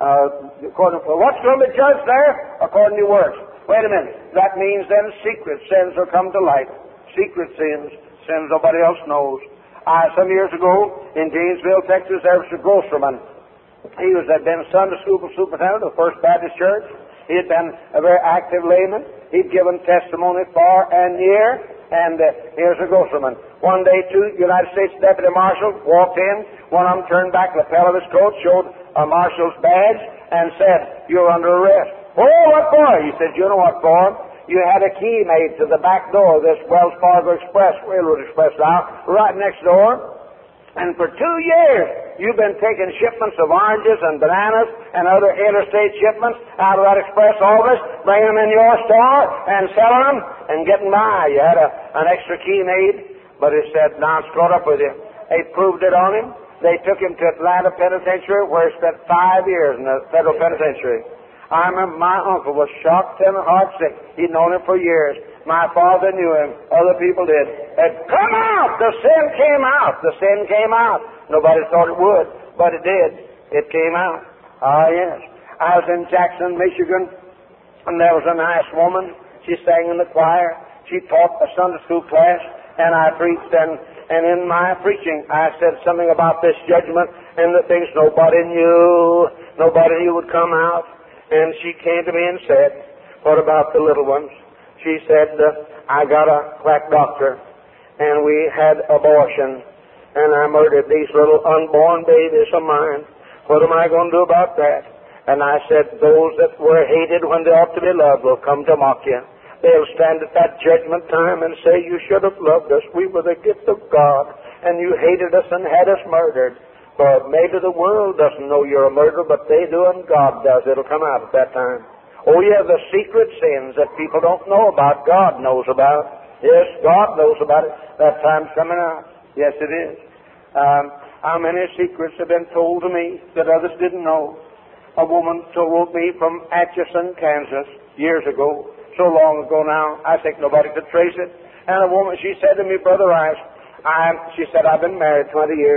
Uh, according to, what's going to be judged there? According to your works. Wait a minute. That means then secret sins will come to light. Secret sins, sins nobody else knows. Uh, some years ago in Gainesville, Texas, there was a grocerman. He was had been Sunday school superintendent of the First Baptist Church. He had been a very active layman. He'd given testimony far and near. And uh, here's a grocerman. One day, two United States Deputy Marshals walked in. One of them turned back the lapel of his coat, showed a marshal's badge, and said, "You're under arrest." "Oh, what for?" He said, "You know what for? You had a key made to the back door of this Wells Fargo Express, Railroad Express now, right next door. And for two years, you've been taking shipments of oranges and bananas and other interstate shipments out of that express office, bringing them in your store and selling them and getting by. You had a, an extra key made." But he said, "Now it's caught up with you." They proved it on him. They took him to Atlanta Penitentiary, where he spent five years in the federal penitentiary. I remember my uncle was shocked and heartsick. He'd known him for years. My father knew him. Other people did. And come out! The sin came out. The sin came out. Nobody thought it would, but it did. It came out. Ah, yes. I was in Jackson, Michigan, and there was a nice woman. She sang in the choir. She taught a Sunday school class, and I preached. And, and in my preaching, I said something about this judgment and the things nobody knew. Nobody knew would come out. And she came to me and said, "What about the little ones?" She said, uh, "I got a quack doctor, and we had abortion, and I murdered these little unborn babies of mine. What am I going to do about that?" And I said, "Those that were hated when they ought to be loved will come to mock you. They'll stand at that judgment time and say, 'You should have loved us. We were the gift of God, and you hated us and had us murdered.' But maybe the world doesn't know you're a murderer, but they do, and God does. It'll come out at that time. Oh, yeah, the secret sins that people don't know about, God knows about. Yes, God knows about it. That time's coming out. Yes, it is. Um, how many secrets have been told to me that others didn't know? A woman told me from Atchison, Kansas, years ago, so long ago now, I think nobody could trace it. And a woman, she said to me, "Brother Rice," I, she said, "I've been married twenty years.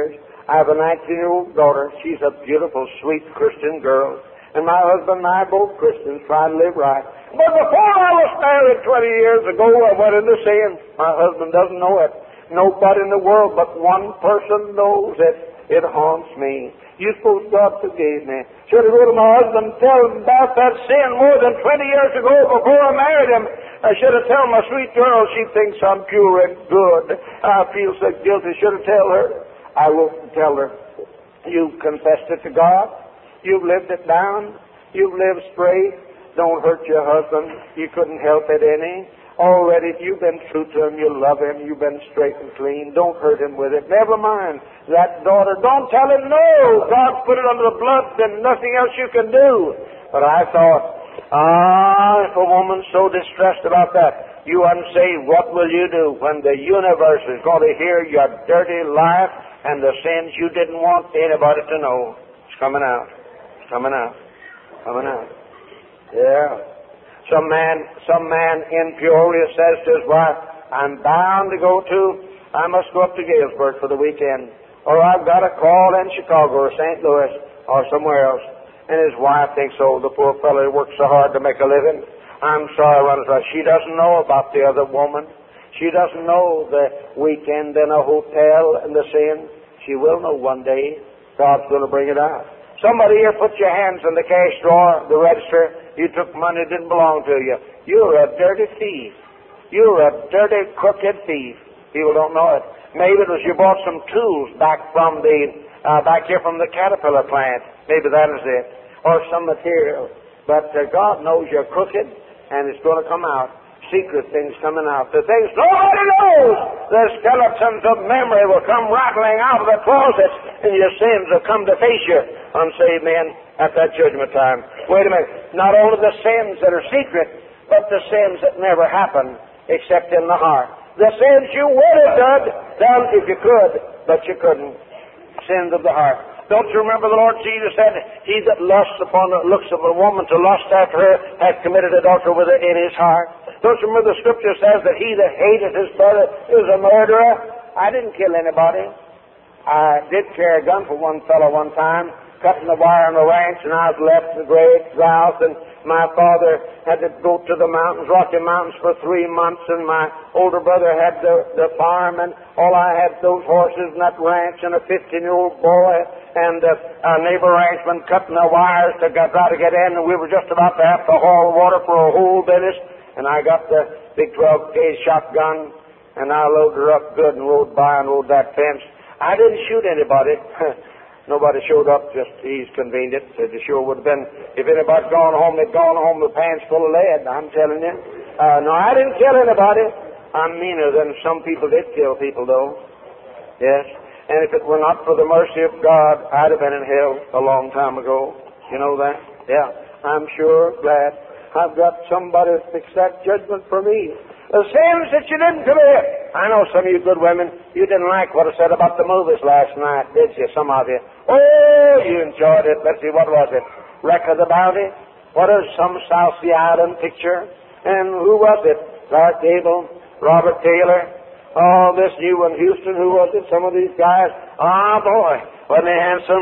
I have a nineteen-year-old daughter. She's a beautiful, sweet Christian girl. And my husband and I are both Christians, trying to live right. But before I was married twenty years ago, I went into sin. My husband doesn't know it. Nobody in the world but one person knows it. It haunts me. You suppose God forgave me? Should I go to my husband and tell him about that sin more than twenty years ago before I married him? I should have told my sweet girl. She thinks I'm pure and good. I feel so guilty. Should have told her. I will tell her. You've confessed it to God. You've lived it down. You've lived straight. Don't hurt your husband. You couldn't help it any. Already, if you've been true to him, you love him, you've been straight and clean, don't hurt him with it. Never mind that daughter. Don't tell him no. God's put it under the blood and nothing else you can do. But I thought, ah, if a woman's so distressed about that, you unsaved, what will you do when the universe is going to hear your dirty life and the sins you didn't want anybody to know? It's coming out. It's coming out. Coming out. Yeah. Some man, some man in Peoria says to his wife, I'm bound to go to, I must go up to Galesburg for the weekend. Or I've got a call in Chicago or Saint Louis or somewhere else. And his wife thinks, oh, the poor fellow who works so hard to make a living. I'm sorry, Runner. She doesn't know about the other woman. She doesn't know the weekend in a hotel and the sin. She will know one day. God's going to bring it out. Somebody here put your hands in the cash drawer, the register. You took money that didn't belong to you. You're a dirty thief. You're a dirty, crooked thief. People don't know it. Maybe it was you bought some tools back from the uh, back here from the Caterpillar plant. Maybe that is it. Or some material. But uh, God knows you're crooked, and it's going to come out. Secret things coming out. The things nobody knows. The skeletons of memory will come rattling out of the closets, and your sins will come to face you, unsaved men, at that judgment time. Wait a minute. Not only the sins that are secret, but the sins that never happen except in the heart. The sins you would have done, done if you could, but you couldn't. Sins of the heart. Don't you remember the Lord Jesus said, he that lusts upon the looks of a woman to lust after her hath committed adultery with her in his heart? Don't you remember the scripture says that he that hated his brother is a murderer? I didn't kill anybody. I did carry a gun for one fellow one time, cutting the wire on the ranch, and I was left in the great drought, and my father had to go to the mountains, Rocky Mountains, for three months, and my older brother had the, the farm, and all I had those horses and that ranch, and a fifteen-year-old boy, and uh, a neighbor ranchman cutting the wires to get, try to get in, and we were just about to have to haul water for a whole business, and I got the big twelve gauge shotgun, and I loaded her up good and rode by and rode that fence. I didn't shoot anybody. Nobody showed up, just he's convenient. Said it sure would have been, if anybody'd gone home, they'd gone home with pants full of lead, I'm telling you. Uh, no, I didn't kill anybody. I'm meaner than some people did kill people, though. Yes. And if it were not for the mercy of God, I'd have been in hell a long time ago. You know that? Yeah. I'm sure glad I've got somebody to fix that judgment for me. The sins that you didn't commit. I know some of you good women, you didn't like what I said about the movies last night, did you? Some of you. Oh, you enjoyed it. Let's see, what was it? Wreck of the Bounty? What is some South Sea Island picture? And who was it? Clark Gable? Robert Taylor? Oh, this new one, Houston, who was it? Some of these guys. Ah, oh, boy, wasn't he handsome?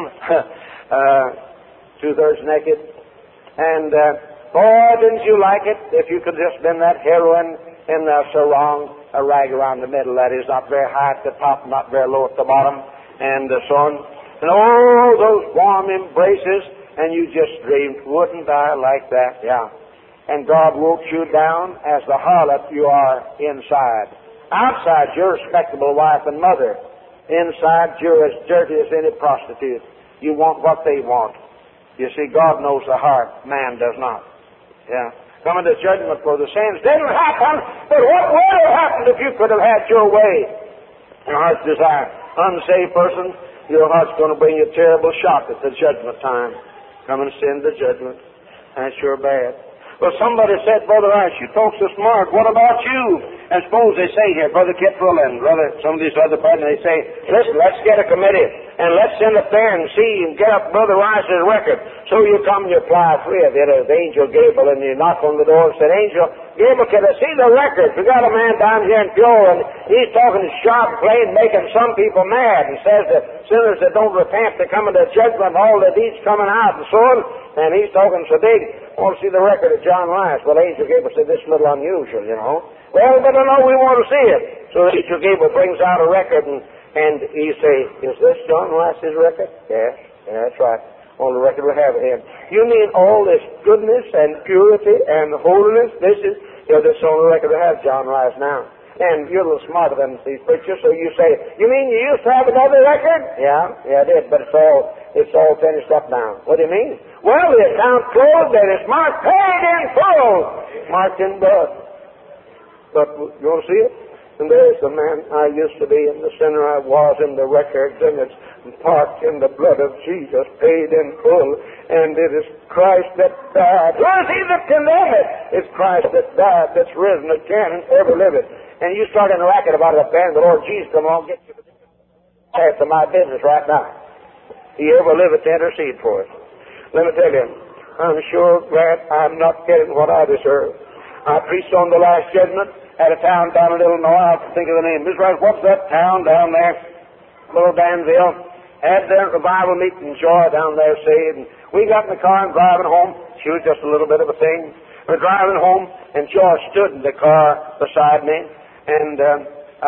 uh, two-thirds naked. And, uh, boy, didn't you like it? If you could just been that heroine in the sarong, a rag around the middle, that is, not very high at the top, not very low at the bottom, and uh, so on. And oh, those warm embraces, and you just dreamed, wouldn't I like that? Yeah. And God wrote you down as the harlot you are inside. Outside, you're a respectable wife and mother. Inside, you're as dirty as any prostitute. You want what they want. You see, God knows the heart. Man does not. Yeah. Coming to judgment for the sins didn't happen, but what would have happened if you could have had your way? Your heart's desire. Unsaved person, your heart's going to bring you a terrible shock at the judgment time. Coming to sin to judgment. That's sure bad. Well, somebody said, Brother Rice, you folks are smart. What about you? And suppose they say here, Brother Kit Rowland, Brother, some of these other brothers, they say, listen, let's get a committee. and let's send up there and see and get up Brother Rice's record. So you come and you apply three of it as Angel Gabriel, and you knock on the door and said, Angel Gabriel, can I see the record? We got a man down here in Peoria, and he's talking sharp, plain, making some people mad, and says that sinners that don't repent, they come into judgment, all the deeds coming out, and so on. And he's talking so big. I want to see the record of John Rice. Well, Angel Gabriel said, this is a little unusual, you know. Well, but no, we want to see it. So Angel Gabriel brings out a record, and And you say, is this John Rice's record? Yes, yeah, that's right. On the record we have of him. You mean all this goodness and purity and holiness? This is, you know, this on the record we have John Rice now. And you're a little smarter than these preachers, so you say, you mean you used to have another record? Yeah, yeah, I did, but it's all, it's all finished up now. What do you mean? Well, the account's closed and it's marked paid in full, marked in blood. But you want to see it? And there's the man I used to be, and the sinner I was in the records, and it's marked in the blood of Jesus, paid in full, and it is Christ that died. Who is he that condemned it? It's Christ that died, that's risen again and ever liveth. And you start in a racket about it up there, and the Lord Jesus come along, get you after my business right now. He ever liveth to intercede for us. Let me tell you, I'm sure that I'm not getting what I deserve. I preached on the Last Judgment at a town down in Illinois. I have to think of the name. Mister Rice, what's that town down there? Little Danville. Had their revival meeting in Joy down there, saved. And we got in the car and driving home. She was just a little bit of a thing. We're driving home, and Joy stood in the car beside me, and uh,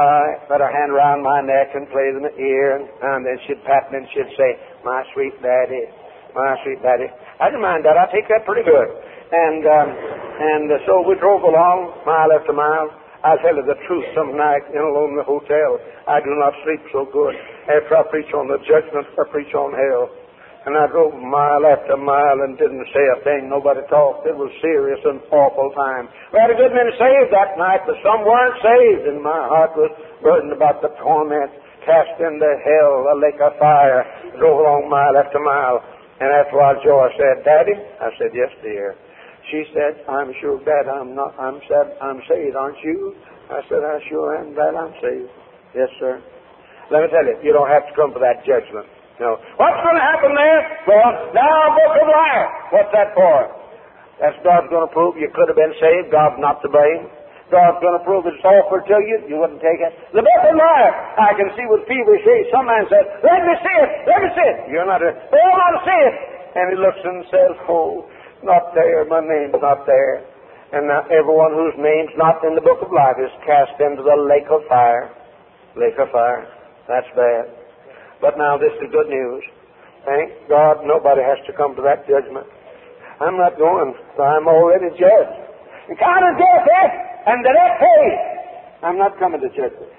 I put her hand around my neck and played in the ear, and, and then she'd pat me and she'd say, my sweet daddy, my sweet daddy. I didn't mind that. I take that pretty good. And um, and uh, so we drove along, mile after mile. I'll tell you the truth, some night in alone in the hotel, I do not sleep so good. After I preach on the judgment, I preach on hell. And I drove mile after mile and didn't say a thing. Nobody talked. It was serious and awful time. We had a good many saved that night, but some weren't saved. And my heart was burdened about the torment, cast into hell, a lake of fire. Drove along mile after mile. And after a while, Joy said, Daddy? I said, yes, dear. She said, I'm sure glad I'm not, I'm sad, I'm saved, aren't you? I said, I sure am glad I'm saved. Yes, sir. Let me tell you, you don't have to come for that judgment. No. What's going to happen there? Well, now, book of life. What's that for? That's God's going to prove you could have been saved. God's not to blame. God's going to prove it's offered to you. You wouldn't take it. The book of life. I can see with feverish haste. Some man says, let me see it. Let me see it. You're not a, they don't want to see it. And he looks and says, oh, not there. My name's not there. And now everyone whose name's not in the book of life is cast into the lake of fire. Lake of fire. That's bad. But now this is good news. Thank God nobody has to come to that judgment. I'm not going. I'm already judged. And count of death, eh? And the death paid. I'm not coming to judgment.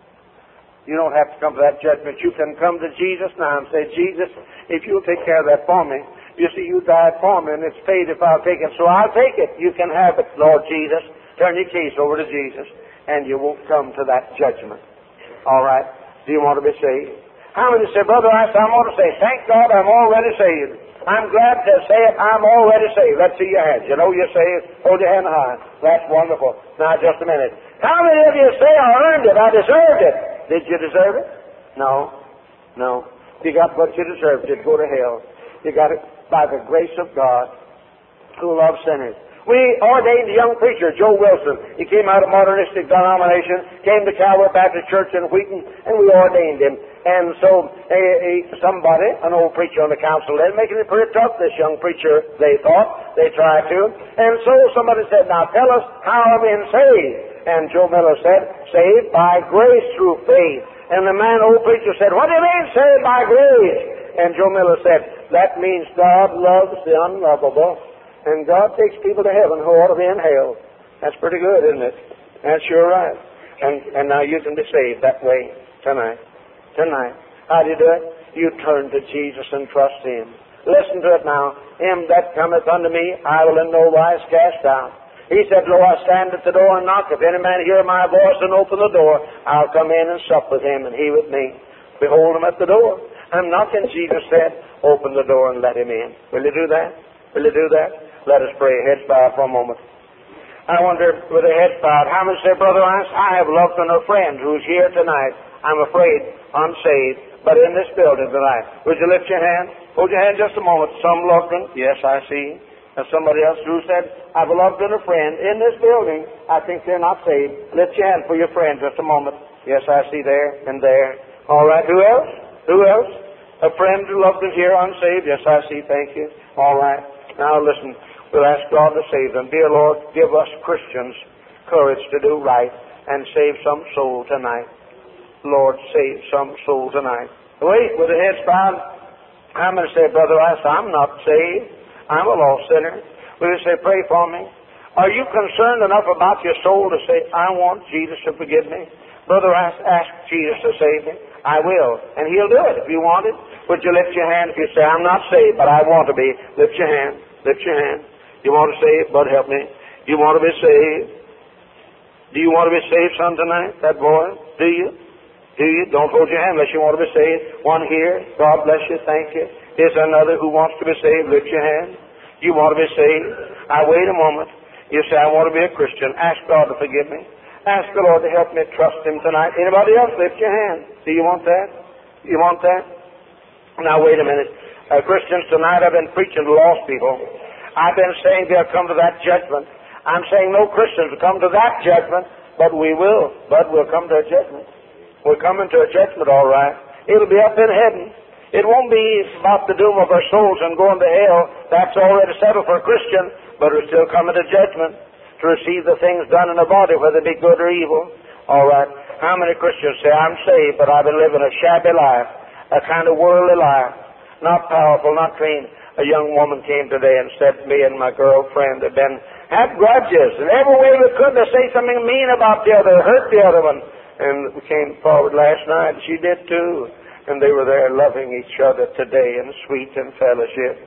You don't have to come to that judgment. You can come to Jesus now and say, Jesus, if you'll take care of that for me. You see, you died for me, and it's paid if I'll take it. So I'll take it. You can have it, Lord Jesus. Turn your case over to Jesus, and you won't come to that judgment. All right? Do you want to be saved? How many say, Brother, I want to say, thank God I'm already saved. I'm glad to say it, I'm already saved. Let's see your hands. You know you're saved. Hold your hand high. That's wonderful. Now, just a minute. How many of you say, I earned it, I deserved it? Did you deserve it? No. No. You got what you deserved. You'd go to hell. You got it by the grace of God who loves sinners. We ordained a young preacher, Joe Wilson. He came out of modernistic denomination, came to Calvary Baptist Church in Wheaton, and we ordained him. And so a, a, somebody, an old preacher on the council, they're making it pretty tough, this young preacher, they thought. They tried to. And so somebody said, now tell us how I've been saved. And Joe Miller said, saved by grace through faith. And the man, old preacher, said, what do you mean saved by grace? And Joe Miller said, that means God loves the unlovable. And God takes people to heaven who ought to be in hell. That's pretty good, isn't it? That's sure right. And and now you can be saved that way tonight. Tonight. How do you do it? You turn to Jesus and trust Him. Listen to it now. Him that cometh unto me, I will in no wise cast out. He said, lo, I stand at the door and knock. If any man hear my voice and open the door, I'll come in and sup with him and he with me. Behold him at the door. I'm knocking, Jesus said. Open the door and let him in. Will you do that? Will you do that? Let us pray. Heads bowed for a moment. I wonder, with the heads bowed, how many say, Brother Rice, I have loved a friend who's here tonight. I'm afraid, unsaved, but in this building tonight. Would you lift your hand? Hold your hand just a moment. Some loved one. Yes, I see. And somebody else who said, I've a loved one, a friend in this building. I think they're not saved. Lift your hand for your friend just a moment. Yes, I see there and there. All right. Who else? Who else? A friend who loved us here unsaved. Yes, I see. Thank you. All right. Now listen. We'll ask God to save them. Dear Lord, give us Christians courage to do right and save some soul tonight. Lord, save some soul tonight. Wait, with the heads bowed, I'm going to say, Brother Rice, I'm not saved. I'm a lost sinner. Will you say, pray for me? Are you concerned enough about your soul to say, I want Jesus to forgive me? Brother Rice, ask Jesus to save me. I will, and He'll do it if you want it. Would you lift your hand if you say, I'm not saved, but I want to be? Lift your hand. Lift your hand. You want to save? Bud, help me. You want to be saved? Do you want to be saved, son, tonight? That boy? Do you? Do you? Don't hold your hand unless you want to be saved. One here. God bless you. Thank you. Is another who wants to be saved? Lift your hand. You want to be saved? I wait a moment. You say, I want to be a Christian. Ask God to forgive me. Ask the Lord to help me trust Him tonight. Anybody else? Lift your hand. Do you want that? You want that? Now, wait a minute. Uh, Christians, tonight I've been preaching to lost people. I've been saying they'll come to that judgment. I'm saying no Christians will come to that judgment, but we will. But we'll come to a judgment. We're coming to a judgment, all right. It'll be up in heaven. It won't be about the doom of our souls and going to hell. That's already settled for a Christian, but we're still coming to judgment to receive the things done in the body, whether it be good or evil. All right. How many Christians say, I'm saved, but I've been living a shabby life, a kind of worldly life, not powerful, not clean? A young woman came today and said to me and my girlfriend had been, had grudges, and every way we could to say something mean about the other, hurt the other one. And we came forward last night, and she did too. And they were there loving each other today in sweet and fellowship.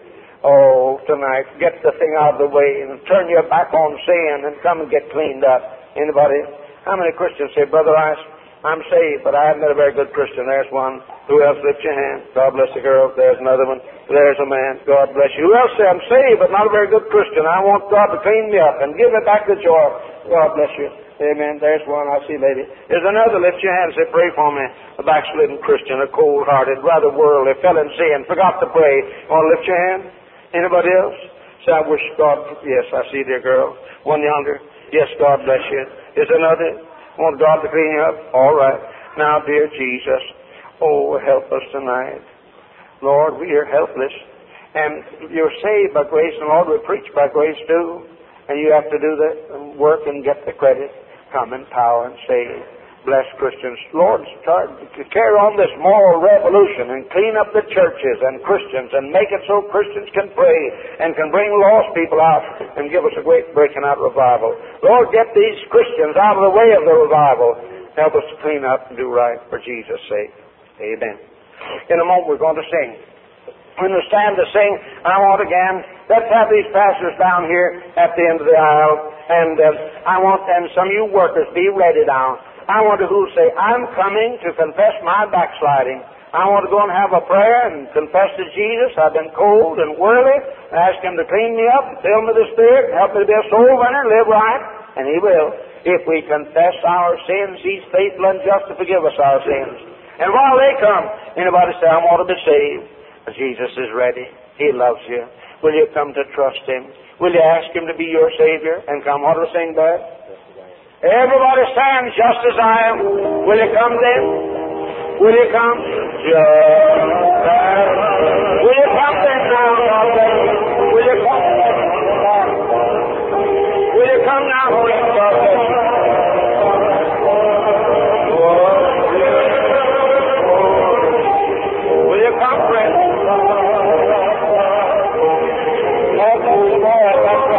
Oh, tonight, get the thing out of the way and turn your back on sin and come and get cleaned up. Anybody? How many Christians say, Brother Rice, I'm saved, but I haven't been a very good Christian? There's one. Who else? Lift your hand. God bless the girl. There's another one. There's a man. God bless you. Who else say, I'm saved, but not a very good Christian? I want God to clean me up and give me back the joy. God bless you. Amen. There's one. I see, lady. There's another. Lift your hand and say, pray for me. A backslidden Christian, a cold-hearted, rather worldly, fell in sin, forgot to pray. You want to lift your hand? Anybody else? Say, I wish God... Yes, I see, dear girl. One yonder. Yes, God bless you. Is another? Want God to clean you up? All right. Now, dear Jesus, oh, help us tonight. Lord, we are helpless. And you're saved by grace, and Lord, we preach by grace too. And you have to do the work and get the credit. Come in power and save. Bless Christians. Lord, start to carry on this moral revolution and clean up the churches and Christians and make it so Christians can pray and can bring lost people out and give us a great breaking out revival. Lord, get these Christians out of the way of the revival. Help us to clean up and do right for Jesus' sake. Amen. In a moment we're going to sing. When we stand to sing, I want again, let's have these pastors down here at the end of the aisle. And uh, I want, and some of you workers, be ready down. I want to who say, I'm coming to confess my backsliding. I want to go and have a prayer and confess to Jesus. I've been cold and worldly. Ask Him to clean me up, fill me with the Spirit, help me to be a soul winner, live right. And He will. If we confess our sins, He's faithful and just to forgive us our sins. And while they come, anybody say, I want to be saved. Jesus is ready. He loves you. Will you come to trust Him? Will you ask Him to be your Savior and come? What do we sing, Bud? Everybody stand just as I am. Will you come then? Will you come? Just as. Will you come then now, God bless you? Will you come? Will you come now, Holy God bless you? Will you come, friend? That's right.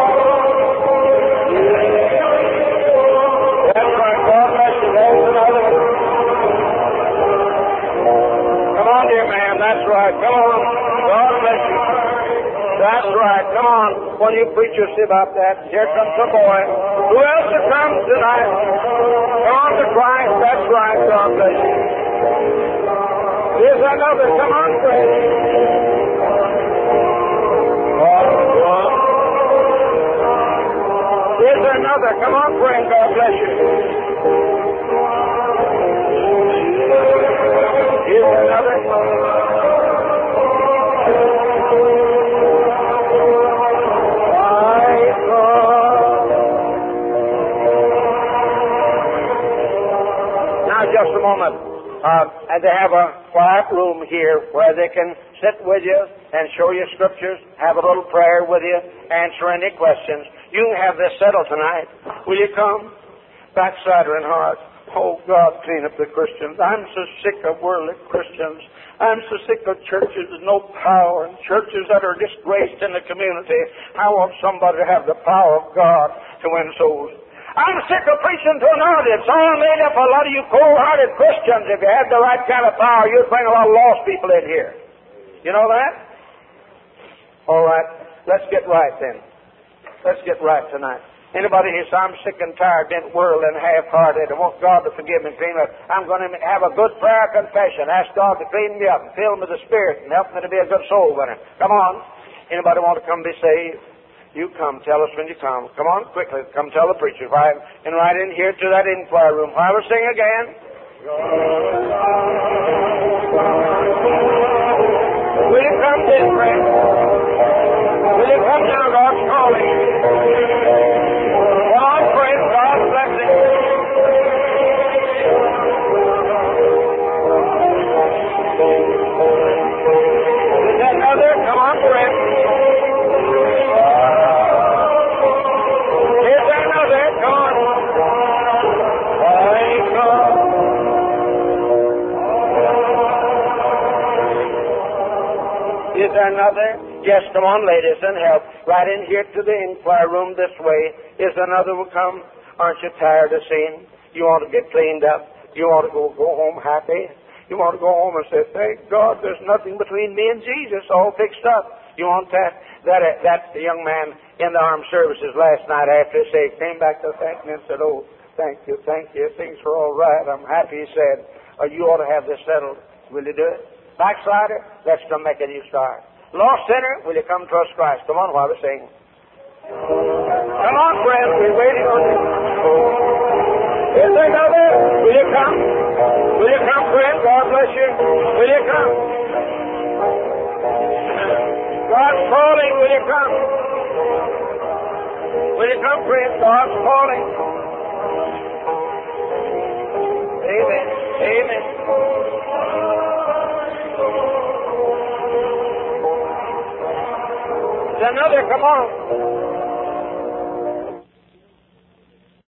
That's right. God bless you. There's another one. Come on, dear man. That's right. Come on. God bless you. That's right. Come on. When you preachers see about that, here comes the boy. Who else will come tonight? Come on to Christ. That's right. God bless you. Here's another. Come on, friend. Here's another. Come on, friend. God bless you. Here's another. just a moment. Uh, and they have a quiet room here where they can sit with you and show you scriptures, have a little prayer with you, answer any questions. You can have this settled tonight. Will you come? Backslider in heart. Oh, God, clean up the Christians. I'm so sick of worldly Christians. I'm so sick of churches with no power and churches that are disgraced in the community. I want somebody to have the power of God to win souls. I'm sick of preaching to an audience all made up of a lot of you cold-hearted Christians. If you had the right kind of power, you'd bring a lot of lost people in here. You know that? All right. Let's get right then. Let's get right tonight. Anybody who says, I'm sick and tired, bent world and half-hearted, and want God to forgive me and clean me up, I'm going to have a good prayer confession. Ask God to clean me up and fill me with the Spirit and help me to be a good soul winner. Come on. Anybody want to come be saved? You come. Tell us when you come. Come on, quickly. Come tell the preacher. Right, and right in here to that inquiry room. While we sing again. Will you come then, friend? Will you come now? God's calling. Come on, friend. God's blessing. Is that another? Come on, friend. Is there another? Yes, come on, ladies, and help. Right in here to the inquiry room this way. Is another will come? Aren't you tired of seeing? You want to get cleaned up? You want to go, go home happy? You want to go home and say, thank God there's nothing between me and Jesus, all fixed up. You want that? That that young man in the armed services last night after he saved came back to thank me and said, oh, thank you, thank you. Things are all right. I'm happy, he said. Oh, you ought to have this settled. Will you do it? Backslider, let's come make a new start. Lost sinner, will you come trust Christ? Come on while we sing. Come on, friends, we're waiting on you. Is there another? Will you come? Will you come, friend? God bless you. Will you come? God's calling, will you come? Will you come, friend? God's calling. Amen. Amen. Another, come on.